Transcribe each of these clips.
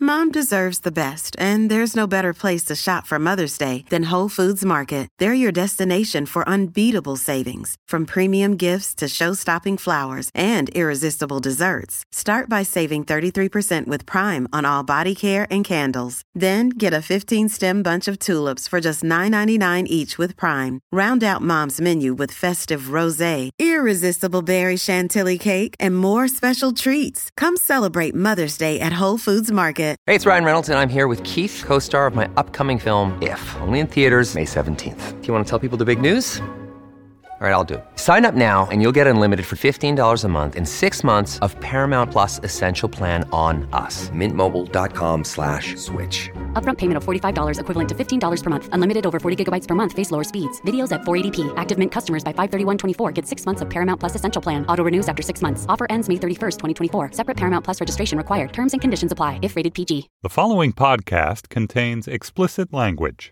Mom deserves the best, and there's no better place to shop for Mother's Day than Whole Foods Market. They're your destination for unbeatable savings, from premium gifts to show-stopping flowers and irresistible desserts. Start by saving 33% with Prime on all body care and candles. Then get a 15-stem bunch of tulips for just $9.99 each with Prime. Round out Mom's menu with festive rosé, irresistible berry chantilly cake, and more special treats. Come celebrate Mother's Day at Whole Foods Market. Hey, it's Ryan Reynolds, and I'm here with Keith, co-star of my upcoming film, If, only in theaters May 17th. Do you want to tell people the big news? All right, I'll do it. Sign up now and you'll get unlimited for $15 a month and 6 months of Paramount Plus Essential Plan on us. MintMobile.com/switch. Upfront payment of $45 equivalent to $15 per month. Unlimited over 40 gigabytes per month. Face lower speeds. Videos at 480p. Active Mint customers by 531.24 get 6 months of Paramount Plus Essential Plan. Auto renews after 6 months. Offer ends May 31st, 2024. Separate Paramount Plus registration required. Terms and conditions apply if rated PG. The following podcast contains explicit language.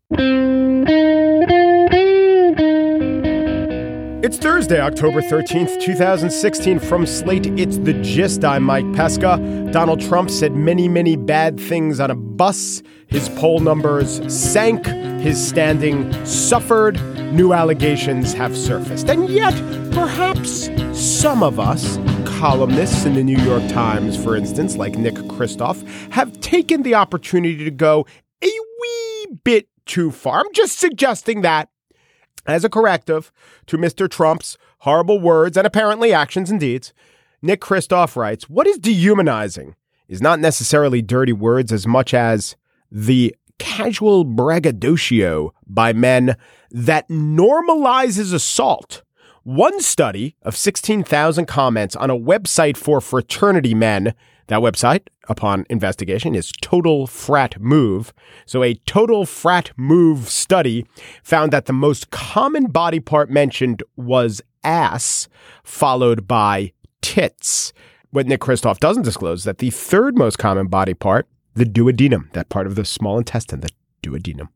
It's Thursday, October 13th, 2016. From Slate, it's The Gist. I'm Mike Pesca. Donald Trump said many, many bad things on a bus. His poll numbers sank. His standing suffered. New allegations have surfaced. And yet, perhaps some of us, columnists in the New York Times, for instance, like Nick Kristof, have taken the opportunity to go a wee bit too far. I'm just suggesting that as a corrective to Mr. Trump's horrible words and apparently actions and deeds. Nick Kristof writes, what is dehumanizing is not necessarily dirty words as much as the casual braggadocio by men that normalizes assault. One study of 16,000 comments on a website for fraternity men, that website, upon investigation, is Total Frat Move. So a Total Frat Move study found that the most common body part mentioned was ass, followed by tits. What Nick Kristof doesn't disclose is that the third most common body part, the duodenum, that part of the small intestine, the duodenum.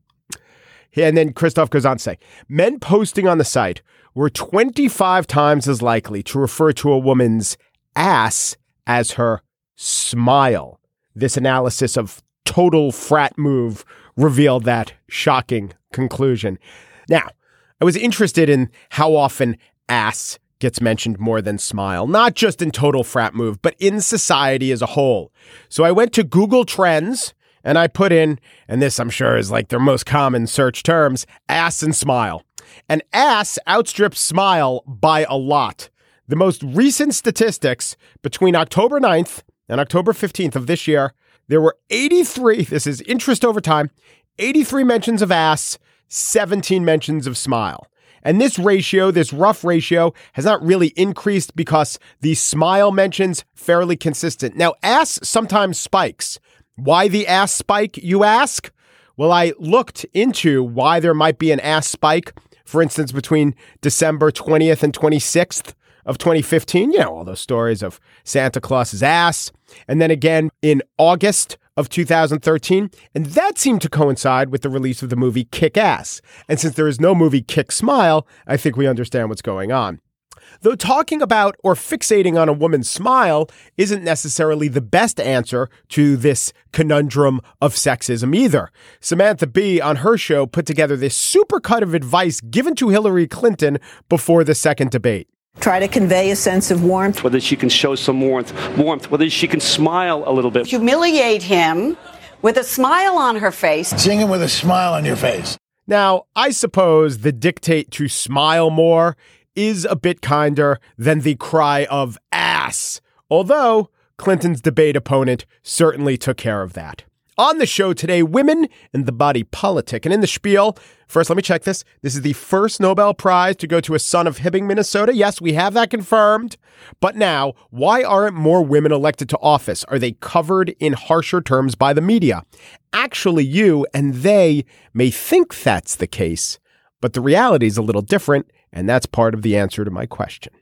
And then Kristof goes on to say, men posting on the site were 25 times as likely to refer to a woman's ass as her smile. This analysis of Total Frat Move revealed that shocking conclusion. Now, I was interested in how often ass gets mentioned more than smile, not just in Total Frat Move, but in society as a whole. So I went to Google Trends and I put in, and this I'm sure is like their most common search terms, ass and smile. And ass outstrips smile by a lot. The most recent statistics between October 9th and October 15th of this year, there were 83, this is interest over time, 83 mentions of ass, 17 mentions of smile. And this ratio, this rough ratio, has not really increased because the smile mentions fairly consistent. Now, ass sometimes spikes. Why the ass spike, you ask? Well, I looked into why there might be an ass spike, for instance, between December 20th and 26th of 2015. You know, all those stories of Santa Claus's ass. And then again in August of 2013. And that seemed to coincide with the release of the movie Kick-Ass. And since there is no movie Kick-Smile, I think we understand what's going on. Though talking about or fixating on a woman's smile isn't necessarily the best answer to this conundrum of sexism either. Samantha Bee on her show put together this supercut of advice given to Hillary Clinton before the second debate. Try to convey a sense of warmth. Whether she can show some warmth, whether she can smile a little bit. Humiliate him with a smile on her face. Sing him with a smile on your face. Now, I suppose the dictate to smile more is a bit kinder than the cry of ass, although Clinton's debate opponent certainly took care of that. On the show today, women and the body politic. And in the spiel, first, let me check this. This is the first Nobel Prize to go to a son of Hibbing, Minnesota. Yes, we have that confirmed. But now, why aren't more women elected to office? Are they covered in harsher terms by the media? Actually, you and they may think that's the case, but the reality is a little different, and that's part of the answer to my question.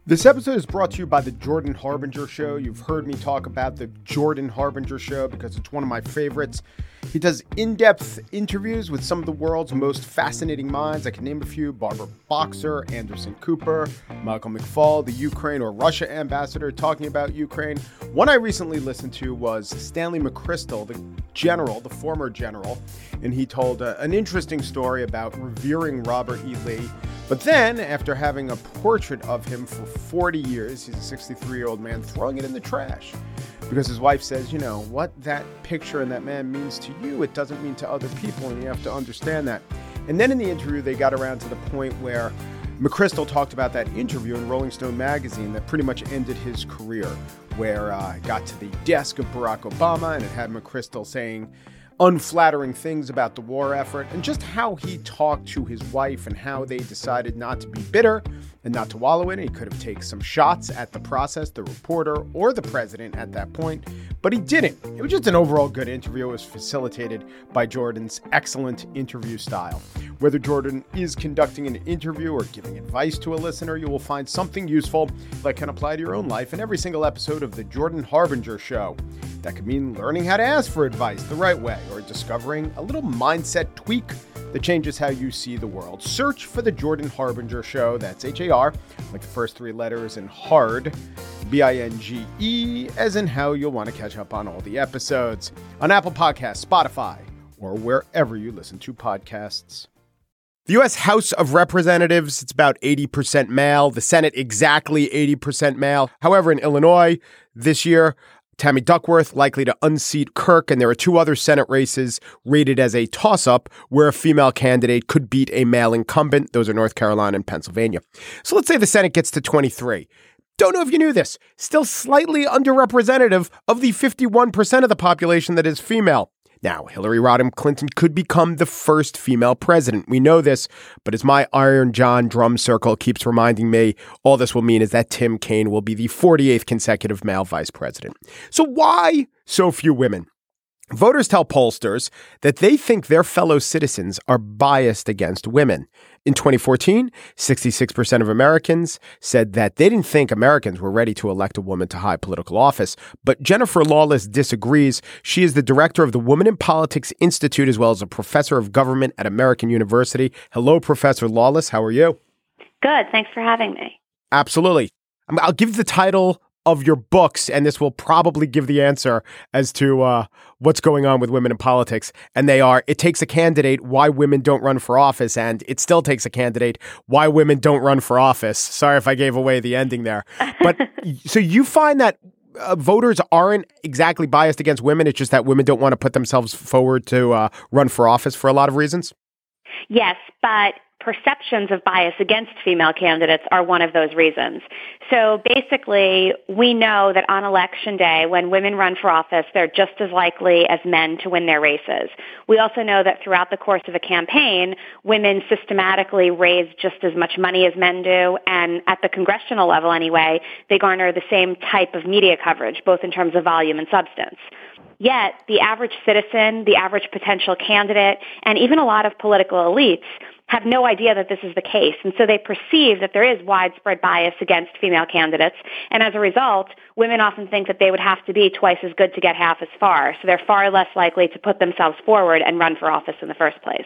This episode is brought to you by the Jordan Harbinger Show. You've heard me talk about the Jordan Harbinger Show because it's one of my favorites. He does in-depth interviews with some of the world's most fascinating minds. I can name a few: Barbara Boxer, Anderson Cooper, Michael McFaul, the Ukraine or Russia ambassador talking about Ukraine. One I recently listened to was Stanley McChrystal, the general, the former general, and he told an interesting story about revering Robert E. Lee. But then, after having a portrait of him for 40 years, he's a 63-year-old man, throwing it in the trash. Because his wife says, you know, what that picture and that man means to you, it doesn't mean to other people, and you have to understand that. And then in the interview, they got around to the point where McChrystal talked about that interview in Rolling Stone magazine that pretty much ended his career, where it got to the desk of Barack Obama, and it had McChrystal saying unflattering things about the war effort, and just how he talked to his wife and how they decided not to be bitter and not to wallow in it. He could have taken some shots at the process, the reporter, or the president at that point, but he didn't. It was just an overall good interview. It was facilitated by Jordan's excellent interview style. Whether Jordan is conducting an interview or giving advice to a listener, you will find something useful that can apply to your own life in every single episode of the Jordan Harbinger Show. That could mean learning how to ask for advice the right way, or discovering a little mindset tweak that changes how you see the world. Search for the Jordan Harbinger Show. That's H-A-R, like the first three letters, and hard, B-I-N-G-E, as in how you'll want to catch up on all the episodes on Apple Podcasts, Spotify, or wherever you listen to podcasts. The U.S. House of Representatives, it's about 80% male. The Senate, exactly 80% male. However, in Illinois this year, Tammy Duckworth likely to unseat Kirk, and there are two other Senate races rated as a toss-up where a female candidate could beat a male incumbent. Those are North Carolina and Pennsylvania. So let's say the Senate gets to 23. Don't know if you knew this. Still slightly underrepresentative of the 51% of the population that is female. Now, Hillary Rodham Clinton could become the first female president. We know this, but as my Iron John drum circle keeps reminding me, all this will mean is that Tim Kaine will be the 48th consecutive male vice president. So why so few women? Voters tell pollsters that they think their fellow citizens are biased against women. In 2014, 66% of Americans said that they didn't think Americans were ready to elect a woman to high political office. But Jennifer Lawless disagrees. She is the director of the Women in Politics Institute, as well as a professor of government at American University. Hello, Professor Lawless. How are you? Good. Thanks for having me. Absolutely. I'll give the title of your books, and this will probably give the answer as to what's going on with women in politics. And they are, It Takes a Candidate, Why Women Don't Run for Office, and It Still Takes a Candidate, Why Women Don't Run for Office. Sorry if I gave away the ending there. But so you find that voters aren't exactly biased against women. It's just that women don't want to put themselves forward to run for office for a lot of reasons? Yes, but perceptions of bias against female candidates are one of those reasons. So basically, we know that on election day, when women run for office, they're just as likely as men to win their races. We also know that throughout the course of a campaign, women systematically raise just as much money as men do, and at the congressional level anyway, they garner the same type of media coverage, both in terms of volume and substance. Yet, the average citizen, the average potential candidate, and even a lot of political elites have no idea that this is the case. And so they perceive that there is widespread bias against female candidates. And as a result, women often think that they would have to be twice as good to get half as far. So they're far less likely to put themselves forward and run for office in the first place.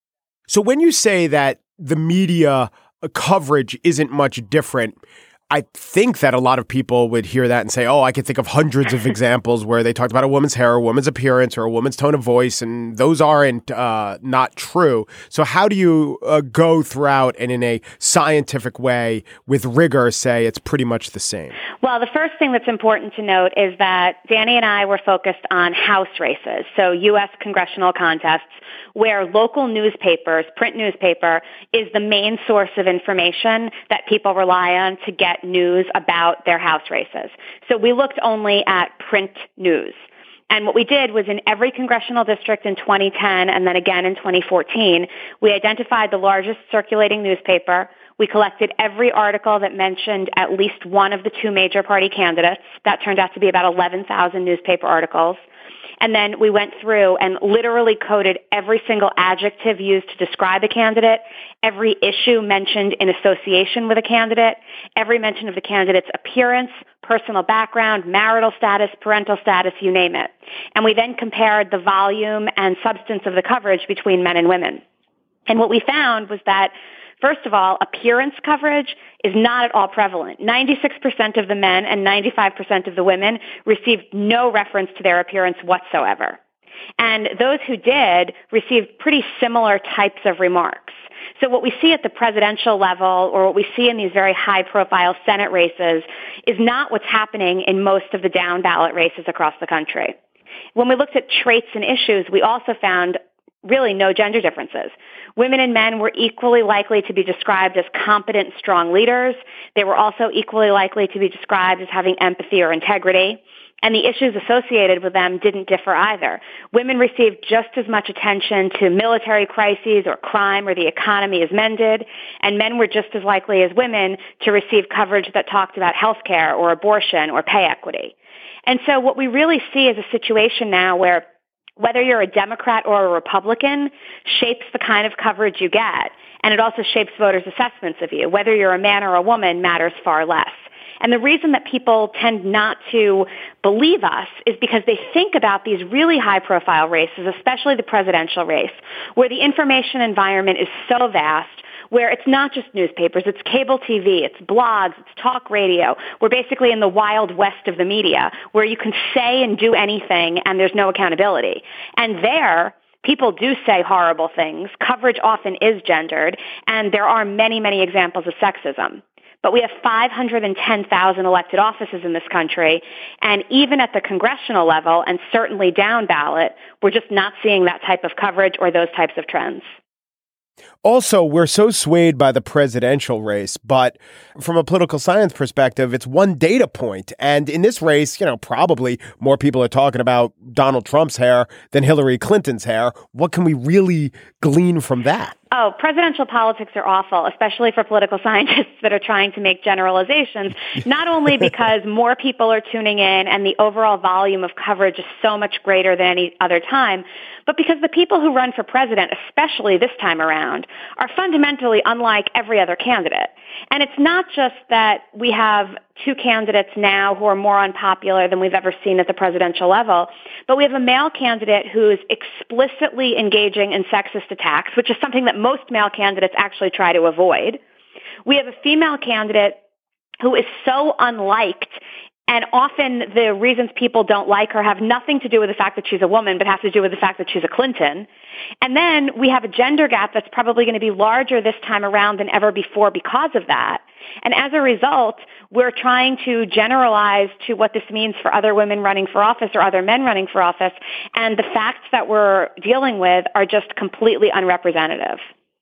So when you say that the media coverage isn't much different, I think that a lot of people would hear that and say, oh, I can think of hundreds of examples where they talked about a woman's hair, a woman's appearance, or a woman's tone of voice, and those aren't not true. So how do you go throughout and in a scientific way with rigor say it's pretty much the same? Well, the first thing that's important to note is that Danny and I were focused on House races, so U.S. congressional contests, where local newspapers, print newspaper, is the main source of information that people rely on to get news about their House races. So we looked only at print news. And what we did was in every congressional district in 2010 and then again in 2014, we identified the largest circulating newspaper. We collected every article that mentioned at least one of the two major party candidates. That turned out to be about 11,000 newspaper articles. And then we went through and literally coded every single adjective used to describe a candidate, every issue mentioned in association with a candidate, every mention of the candidate's appearance, personal background, marital status, parental status, you name it. And we then compared the volume and substance of the coverage between men and women. And what we found was that, first of all, appearance coverage is not at all prevalent. 96% of the men and 95% of the women received no reference to their appearance whatsoever. And those who did received pretty similar types of remarks. So what we see at the presidential level, or what we see in these very high-profile Senate races, is not what's happening in most of the down-ballot races across the country. When we looked at traits and issues, we also found really no gender differences. Women and men were equally likely to be described as competent, strong leaders. They were also equally likely to be described as having empathy or integrity. And the issues associated with them didn't differ either. Women received just as much attention to military crises or crime or the economy as men did, and men were just as likely as women to receive coverage that talked about health care or abortion or pay equity. And so what we really see is a situation now where whether you're a Democrat or a Republican shapes the kind of coverage you get, and it also shapes voters' assessments of you. Whether you're a man or a woman matters far less. And the reason that people tend not to believe us is because they think about these really high-profile races, especially the presidential race, where the information environment is so vast, where it's not just newspapers, it's cable TV, it's blogs, it's talk radio. We're basically in the wild west of the media, where you can say and do anything and there's no accountability. And there, people do say horrible things. Coverage often is gendered, and there are many, many examples of sexism. But we have 510,000 elected offices in this country, and even at the congressional level, and certainly down ballot, we're just not seeing that type of coverage or those types of trends. Also, we're so swayed by the presidential race, but from a political science perspective, it's one data point. And in this race, probably more people are talking about Donald Trump's hair than Hillary Clinton's hair. What can we really glean from that? Oh, presidential politics are awful, especially for political scientists that are trying to make generalizations, not only because more people are tuning in and the overall volume of coverage is so much greater than any other time, but because the people who run for president, especially this time around, are fundamentally unlike every other candidate. And it's not just that we have two candidates now who are more unpopular than we've ever seen at the presidential level, but we have a male candidate who's explicitly engaging in sexist attacks, which is something that most male candidates actually try to avoid. We have a female candidate who is so unliked, and often the reasons people don't like her have nothing to do with the fact that she's a woman, but have to do with the fact that she's a Clinton. And then we have a gender gap that's probably going to be larger this time around than ever before because of that. And as a result, we're trying to generalize to what this means for other women running for office or other men running for office. And the facts that we're dealing with are just completely unrepresentative.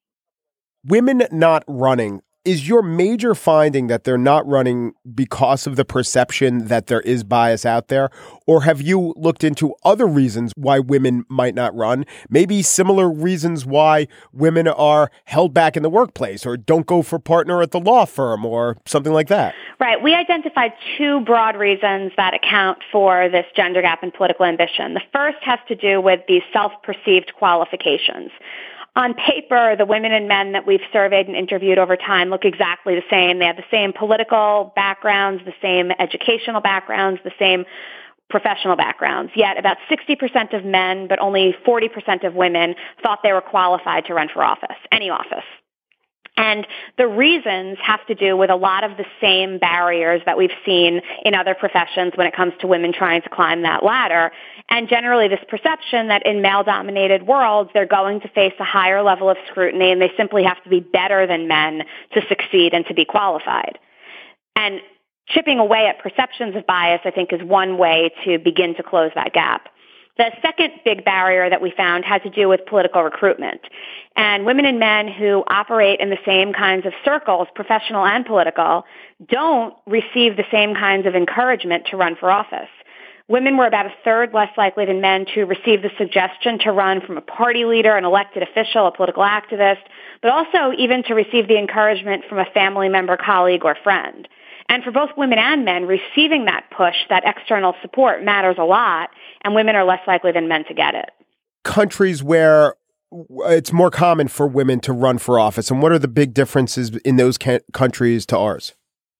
Women not running. Is your major finding that they're not running because of the perception that there is bias out there? Or have you looked into other reasons why women might not run? Maybe similar reasons why women are held back in the workplace or don't go for partner at the law firm or something like that? Right. We identified two broad reasons that account for this gender gap in political ambition. The first has to do with these self-perceived qualifications. On paper, the women and men that we've surveyed and interviewed over time look exactly the same. They have the same political backgrounds, the same educational backgrounds, the same professional backgrounds. Yet about 60% of men, but only 40% of women thought they were qualified to run for office, any office. And the reasons have to do with a lot of the same barriers that we've seen in other professions when it comes to women trying to climb that ladder. And generally this perception that in male-dominated worlds, they're going to face a higher level of scrutiny and they simply have to be better than men to succeed and to be qualified. And chipping away at perceptions of bias, I think, is one way to begin to close that gap. The second big barrier that we found had to do with political recruitment. And women and men who operate in the same kinds of circles, professional and political, don't receive the same kinds of encouragement to run for office. Women were about a third less likely than men to receive the suggestion to run from a party leader, an elected official, a political activist, but also even to receive the encouragement from a family member, colleague, or friend. And for both women and men, receiving that push, that external support matters a lot, and women are less likely than men to get it. Countries where it's more common for women to run for office, and what are the big differences in those countries to ours?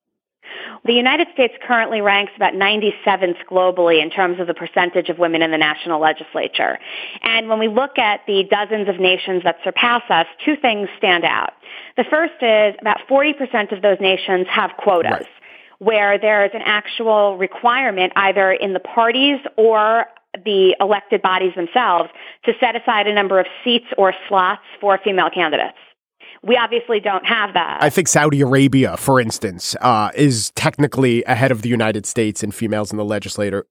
The United States currently ranks about 97th globally in terms of the percentage of women in the national legislature. And when we look at the dozens of nations that surpass us, two things stand out. The first is about 40% of those nations have quotas, right, where there is an actual requirement either in the parties or the elected bodies themselves to set aside a number of seats or slots for female candidates. We obviously don't have that. I think Saudi Arabia, for instance, is technically ahead of the United States in females in the legislature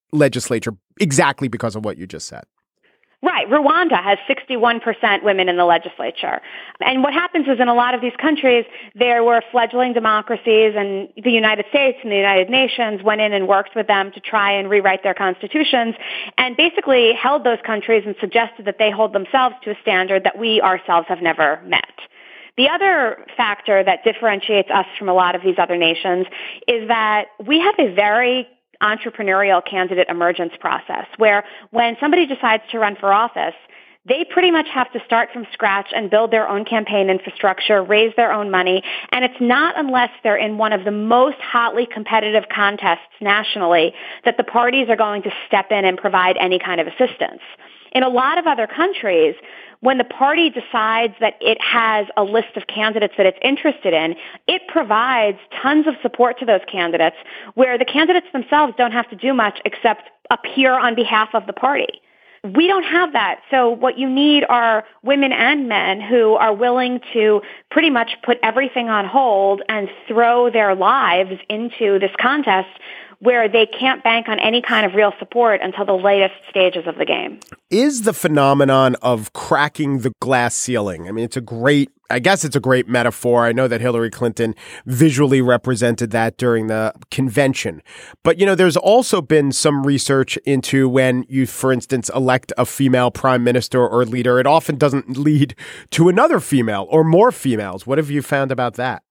exactly because of what you just said. Right. Rwanda has 61% women in the legislature. And what happens is in a lot of these countries, there were fledgling democracies, and the United States and the United Nations went in and worked with them to try and rewrite their constitutions and basically held those countries and suggested that they hold themselves to a standard that we ourselves have never met. The other factor that differentiates us from a lot of these other nations is that we have a very entrepreneurial candidate emergence process where when somebody decides to run for office, they pretty much have to start from scratch and build their own campaign infrastructure, raise their own money, and it's not unless they're in one of the most hotly competitive contests nationally that the parties are going to step in and provide any kind of assistance. In a lot of other countries, when the party decides that it has a list of candidates that it's interested in, it provides tons of support to those candidates where the candidates themselves don't have to do much except appear on behalf of the party. We don't have that. So what you need are women and men who are willing to pretty much put everything on hold and throw their lives into this contest where they can't bank on any kind of real support until the latest stages of the game. Is the phenomenon of cracking the glass ceiling, I mean, it's a great metaphor. I know that Hillary Clinton visually represented that during the convention. But, you know, there's also been some research into when you, for instance, elect a female prime minister or leader, it often doesn't lead to another female or more females. What have you found about that?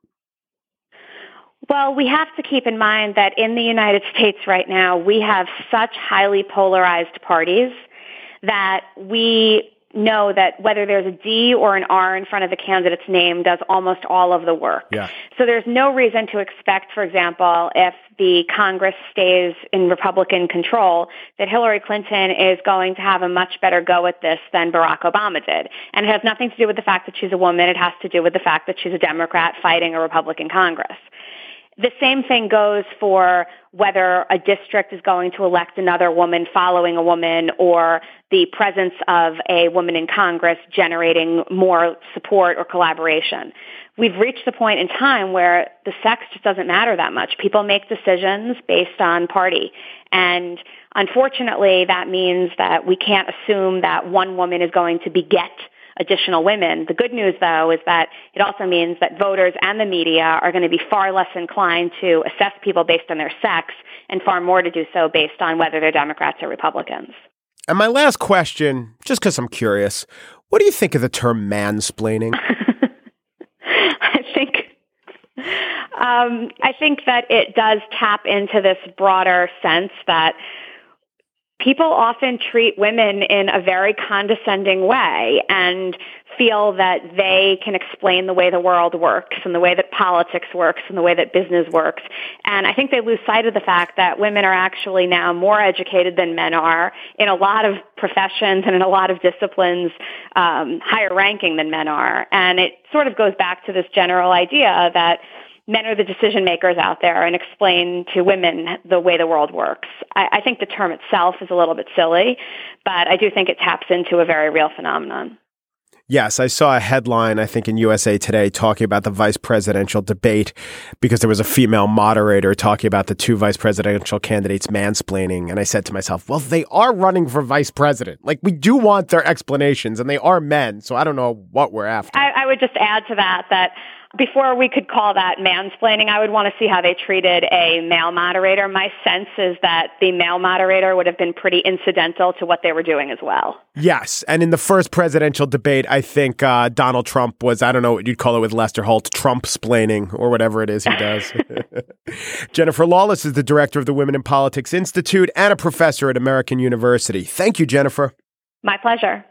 Well, we have to keep in mind that in the United States right now, we have such highly polarized parties that we know that whether there's a D or an R in front of the candidate's name does almost all of the work. Yeah. So there's no reason to expect, for example, if the Congress stays in Republican control, that Hillary Clinton is going to have a much better go at this than Barack Obama did. And it has nothing to do with the fact that she's a woman. It has to do with the fact that she's a Democrat fighting a Republican Congress. The same thing goes for whether a district is going to elect another woman following a woman or the presence of a woman in Congress generating more support or collaboration. We've reached the point in time where the sex just doesn't matter that much. People make decisions based on party. And unfortunately, that means that we can't assume that one woman is going to beget additional women. The good news, though, is that it also means that voters and the media are going to be far less inclined to assess people based on their sex and far more to do so based on whether they're Democrats or Republicans. And my last question, just because I'm curious, what do you think of the term mansplaining? I think that it does tap into this broader sense that people often treat women in a very condescending way and feel that they can explain the way the world works and the way that politics works and the way that business works. And I think they lose sight of the fact that women are actually now more educated than men are in a lot of professions and in a lot of disciplines, higher ranking than men are. And it sort of goes back to this general idea that men are the decision makers out there and explain to women the way the world works. I think the term itself is a little bit silly, but I do think it taps into a very real phenomenon. Yes, I saw a headline, I think in USA Today, talking about the vice presidential debate because there was a female moderator talking about the two vice presidential candidates mansplaining. And I said to myself, well, they are running for vice president. Like, we do want their explanations, and they are men, so I don't know what we're after. I would just add to that before we could call that mansplaining, I would want to see how they treated a male moderator. My sense is that the male moderator would have been pretty incidental to what they were doing as well. Yes. And in the first presidential debate, I think Donald Trump was, I don't know what you'd call it with Lester Holt, Trump-splaining or whatever it is he does. Jennifer Lawless is the director of the Women in Politics Institute and a professor at American University. Thank you, Jennifer. My pleasure.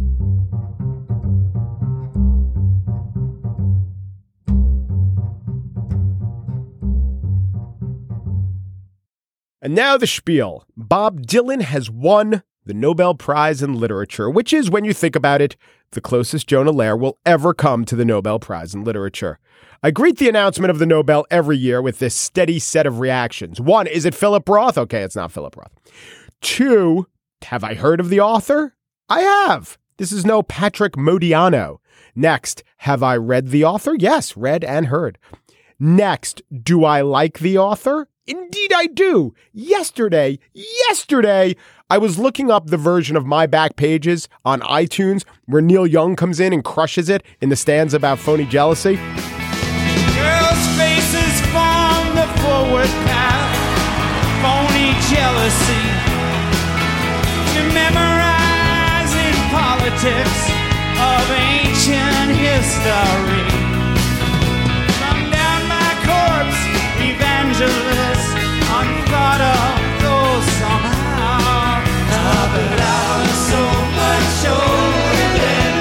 And now the spiel. Bob Dylan has won the Nobel Prize in Literature, which is, when you think about it, the closest Jonah Lehrer will ever come to the Nobel Prize in Literature. I greet the announcement of the Nobel every year with this steady set of reactions. 1, is it Philip Roth? Okay, it's not Philip Roth. 2, have I heard of the author? I have. This is no Patrick Modiano. Next, have I read the author? Yes, read and heard. Next, do I like the author? Indeed I do. Yesterday, I was looking up the version of My Back Pages on iTunes where Neil Young comes in and crushes it in the stanza about phony jealousy. Girls' faces form the forward path, phony jealousy. To memorize in politics of ancient history. From down my corpse, evangelists, unthought of, though somehow. But I was so much older then,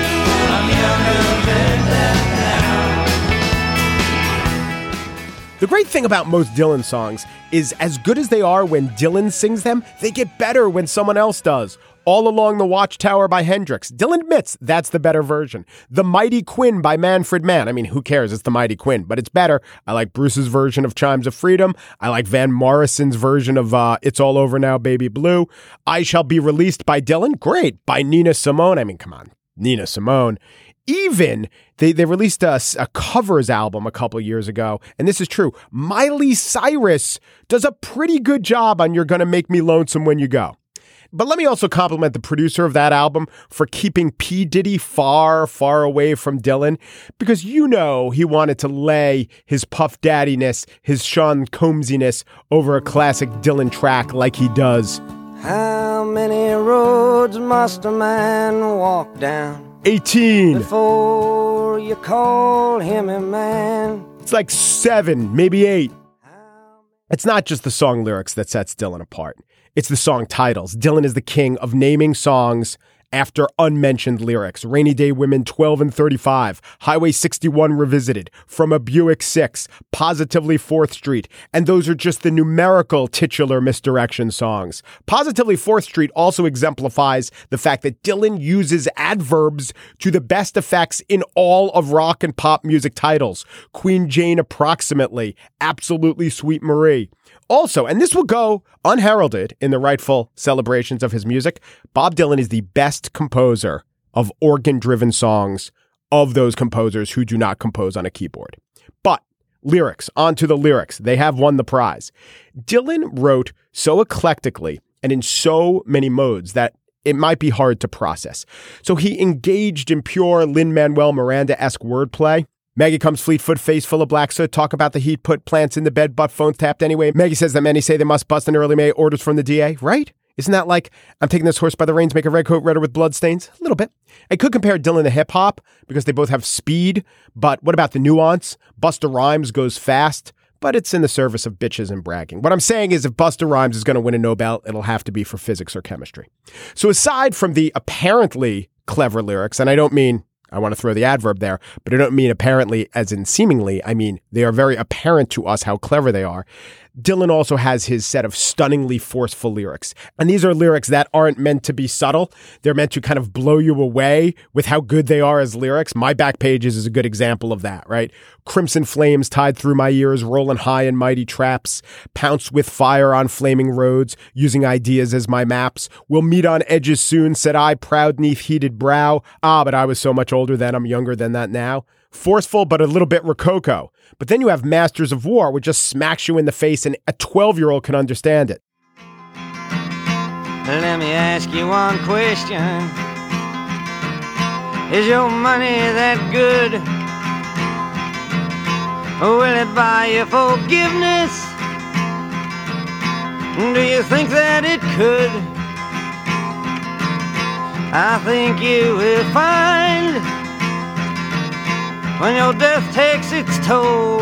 I'm younger than that now. The great thing about most Dylan songs is as good as they are when Dylan sings them, they get better when someone else does. All Along the Watchtower by Hendrix. Dylan admits that's the better version. The Mighty Quinn by Manfred Mann. I mean, who cares? It's the Mighty Quinn, but it's better. I like Bruce's version of Chimes of Freedom. I like Van Morrison's version of It's All Over Now, Baby Blue. I Shall Be Released by Dylan. Great. By Nina Simone. I mean, come on. Nina Simone. Even they released a covers album a couple years ago, and this is true. Miley Cyrus does a pretty good job on You're Gonna Make Me Lonesome When You Go. But let me also compliment the producer of that album for keeping P. Diddy far, far away from Dylan, because you know he wanted to lay his Puff Daddiness, his Sean Combsiness over a classic Dylan track like he does. How many roads must a man walk down? 18. Before you call him a man. It's like 7, maybe 8. It's not just the song lyrics that sets Dylan apart. It's the song titles. Dylan is the king of naming songs after unmentioned lyrics. Rainy Day Women 12 and 35, Highway 61 Revisited, From a Buick 6, Positively 4th Street, and those are just the numerical titular misdirection songs. Positively 4th Street also exemplifies the fact that Dylan uses adverbs to the best effects in all of rock and pop music titles. Queen Jane Approximately, Absolutely Sweet Marie. Also, and this will go unheralded in the rightful celebrations of his music, Bob Dylan is the best composer of organ-driven songs of those composers who do not compose on a keyboard. But lyrics, on to the lyrics. They have won the prize. Dylan wrote so eclectically and in so many modes that it might be hard to process. So he engaged in pure Lin-Manuel Miranda-esque wordplay. Maggie comes Fleetfoot, face full of black soot, talk about the heat, put plants in the bed, but phones tapped anyway. Maggie says that many say they must bust in early May, orders from the DA, right? Isn't that like, I'm taking this horse by the reins, make a red coat redder with blood stains? A little bit. I could compare Dylan to hip hop because they both have speed, but what about the nuance? Busta Rhymes goes fast, but it's in the service of bitches and bragging. What I'm saying is if Busta Rhymes is going to win a Nobel, it'll have to be for physics or chemistry. So aside from the apparently clever lyrics, and I don't mean, I want to throw the adverb there, but I don't mean apparently as in seemingly. I mean, they are very apparent to us how clever they are. Dylan also has his set of stunningly forceful lyrics. And these are lyrics that aren't meant to be subtle. They're meant to kind of blow you away with how good they are as lyrics. My Back Pages is a good example of that, right? Crimson flames tied through my ears, rolling high in mighty traps, pounce with fire on flaming roads, using ideas as my maps. We'll meet on edges soon, said I, proud neath heated brow. Ah, but I was so much older then, I'm younger than that now. Forceful, but a little bit rococo. But then you have Masters of War, which just smacks you in the face, and a 12-year-old can understand it. Let me ask you one question. Is your money that good? Will it buy you forgiveness? Do you think that it could? I think you will find when your death takes its toll,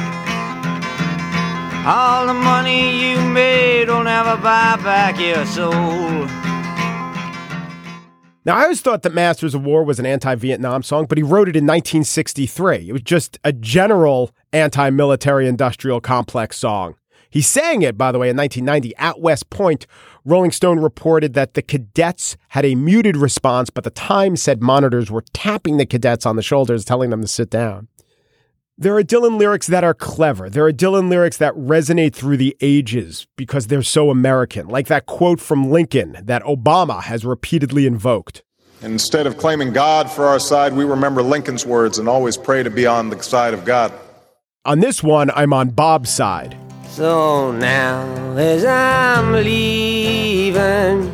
all the money you made will never buy back your soul. Now, I always thought that Masters of War was an anti-Vietnam song, but he wrote it in 1963. It was just a general anti-military industrial complex song. He sang it, by the way, in 1990 at West Point. Rolling Stone reported that the cadets had a muted response, but the Times said monitors were tapping the cadets on the shoulders, telling them to sit down. There are Dylan lyrics that are clever. There are Dylan lyrics that resonate through the ages because they're so American, like that quote from Lincoln that Obama has repeatedly invoked. Instead of claiming God for our side, we remember Lincoln's words and always pray to be on the side of God. On this one, I'm on Bob's side. So now as I'm leaving,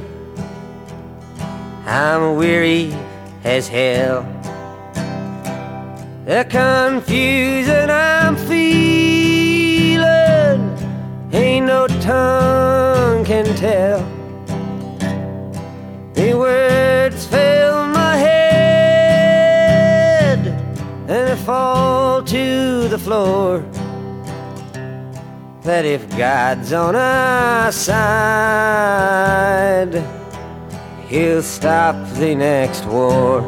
I'm weary as hell. The confusion I'm feeling, ain't no tongue can tell. The words fill my head and they fall to the floor. That if God's on our side, he'll stop the next war.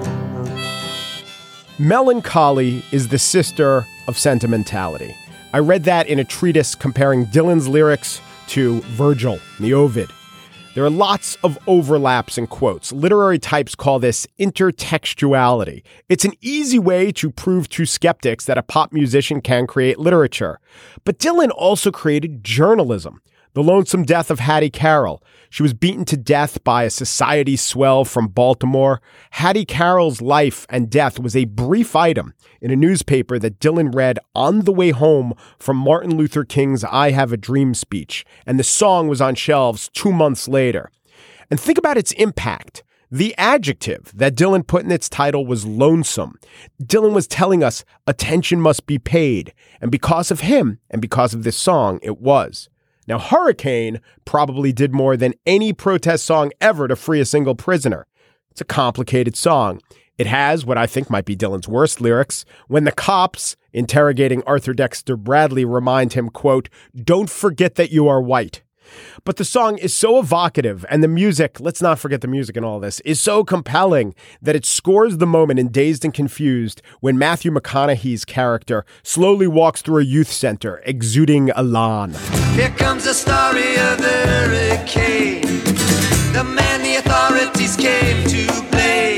Melancholy is the sister of sentimentality. I read that in a treatise comparing Dylan's lyrics to Virgil and the Ovid. There are lots of overlaps in quotes. Literary types call this intertextuality. It's an easy way to prove to skeptics that a pop musician can create literature. But Dylan also created journalism. The lonesome death of Hattie Carroll. She was beaten to death by a society swell from Baltimore. Hattie Carroll's life and death was a brief item in a newspaper that Dylan read on the way home from Martin Luther King's I Have a Dream speech, and the song was on shelves 2 months later. And think about its impact. The adjective that Dylan put in its title was lonesome. Dylan was telling us attention must be paid, and because of him and because of this song, it was. Now, Hurricane probably did more than any protest song ever to free a single prisoner. It's a complicated song. It has what I think might be Dylan's worst lyrics. When the cops interrogating Arthur Dexter Bradley remind him, quote, "Don't forget that you are white." But the song is so evocative, and the music, let's not forget the music in all this, is so compelling that it scores the moment in Dazed and Confused when Matthew McConaughey's character slowly walks through a youth center, exuding elan. Here comes the story of the hurricane, the man the authorities came to blame.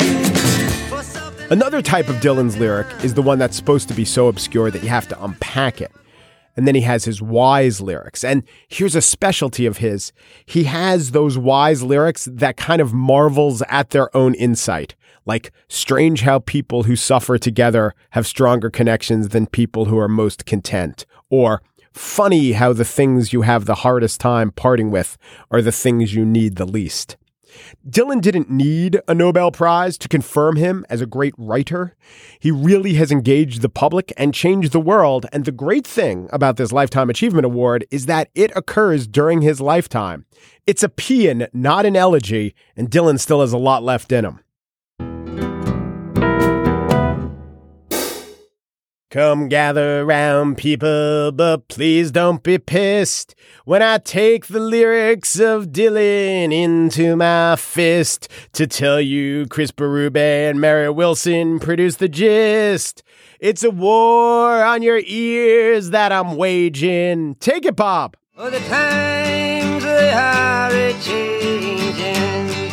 Another type of Dylan's lyric is the one that's supposed to be so obscure that you have to unpack it. And then he has his wise lyrics. And here's a specialty of his. He has those wise lyrics that kind of marvels at their own insight. Like, strange how people who suffer together have stronger connections than people who are most content. Or, funny how the things you have the hardest time parting with are the things you need the least. Dylan didn't need a Nobel Prize to confirm him as a great writer. He really has engaged the public and changed the world. And the great thing about this Lifetime Achievement Award is that it occurs during his lifetime. It's a paean, not an elegy, and Dylan still has a lot left in him. Come gather round, people, but please don't be pissed when I take the lyrics of Dylan into my fist to tell you Chris Berube and Mary Wilson produced the gist. It's a war on your ears that I'm waging. Take it, Bob. Oh, the times they are a-changing.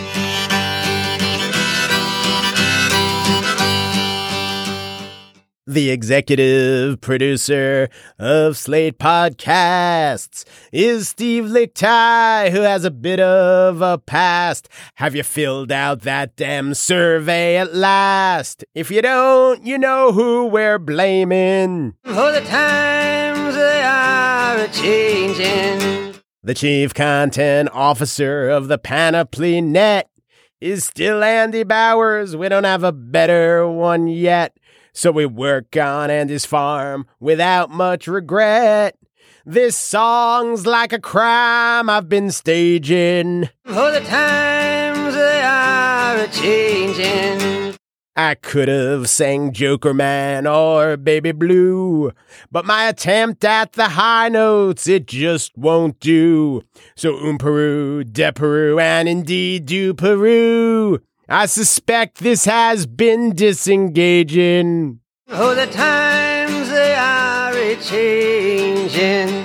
The executive producer of Slate Podcasts is Steve Lickteig, who has a bit of a past. Have you filled out that damn survey at last? If you don't, you know who we're blaming. Oh, the times they are a-changing. The chief content officer of the Panoply Net is still Andy Bowers. We don't have a better one yet. So we work on Andy's farm without much regret. This song's like a crime I've been staging. Oh, the times they are a-changing. I could have sang Joker Man or Baby Blue, but my attempt at the high notes, it just won't do. So Peru, de Peru, and indeed do Peru. I suspect this has been disengaging. Oh, the times they are a-changing.